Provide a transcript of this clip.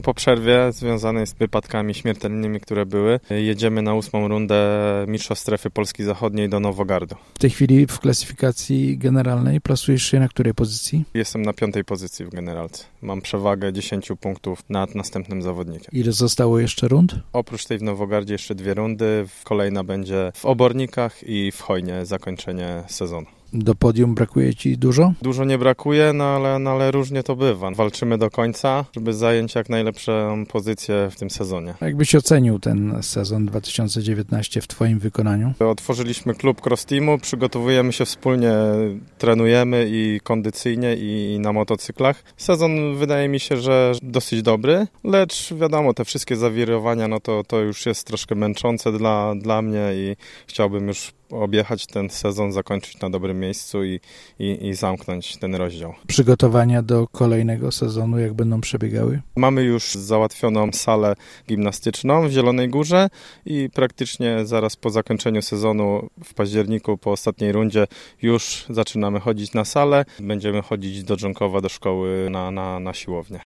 po przerwie związany z wypadkami śmiertelnymi, które były. Jedziemy na 8. rundę Mistrzostw Strefy Polski Zachodniej do Nowogardu. W tej chwili w klasyfikacji generalnej plasujesz się na której pozycji? Jestem na 5. pozycji w generalce. Mam przewagę 10 punktów nad następnym zawodnikiem. Ile zostało jeszcze rund? Oprócz tej w Nowogardzie jeszcze 2 rundy. Kolejna będzie w Obornikach i w Chojnie zakończenie sezonu. Do podium brakuje Ci dużo? Dużo nie brakuje, ale różnie to bywa. Walczymy do końca, żeby zająć jak najlepszą pozycję w tym sezonie. Jakbyś ocenił ten sezon 2019 w Twoim wykonaniu? Otworzyliśmy klub Cross Teamu, przygotowujemy się wspólnie, trenujemy i kondycyjnie i na motocyklach. Sezon wydaje mi się, że dosyć dobry, lecz wiadomo, te wszystkie zawirowania, no to już jest troszkę męczące dla mnie i chciałbym już objechać ten sezon, zakończyć na dobrym miejscu i zamknąć ten rozdział. Przygotowania do kolejnego sezonu, jak będą przebiegały? Mamy już załatwioną salę gimnastyczną w Zielonej Górze i praktycznie zaraz po zakończeniu sezonu w październiku, po ostatniej rundzie już zaczynamy chodzić na salę. Będziemy chodzić do Dżonkowa, do szkoły na siłownię.